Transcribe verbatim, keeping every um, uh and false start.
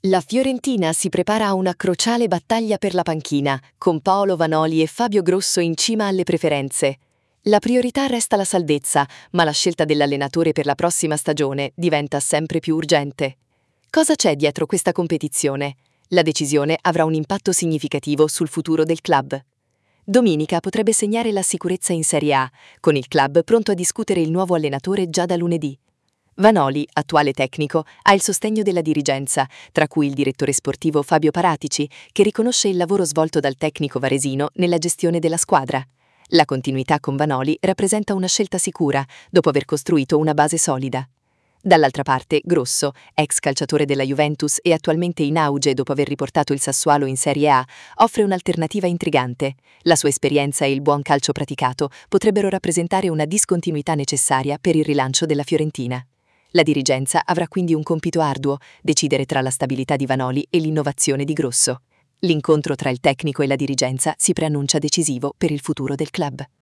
La Fiorentina si prepara a una cruciale battaglia per la panchina, con Paolo Vanoli e Fabio Grosso in cima alle preferenze. La priorità resta la salvezza, ma la scelta dell'allenatore per la prossima stagione diventa sempre più urgente. Cosa c'è dietro questa competizione? La decisione avrà un impatto significativo sul futuro del club. Domenica potrebbe segnare la sicurezza in Serie A, con il club pronto a discutere il nuovo allenatore già da lunedì. Vanoli, attuale tecnico, ha il sostegno della dirigenza, tra cui il direttore sportivo Fabio Paratici, che riconosce il lavoro svolto dal tecnico varesino nella gestione della squadra. La continuità con Vanoli rappresenta una scelta sicura, dopo aver costruito una base solida. Dall'altra parte, Grosso, ex calciatore della Juventus e attualmente in auge dopo aver riportato il Sassuolo in Serie A, offre un'alternativa intrigante. La sua esperienza e il buon calcio praticato potrebbero rappresentare una discontinuità necessaria per il rilancio della Fiorentina. La dirigenza avrà quindi un compito arduo: decidere tra la stabilità di Vanoli e l'innovazione di Grosso. L'incontro tra il tecnico e la dirigenza si preannuncia decisivo per il futuro del club.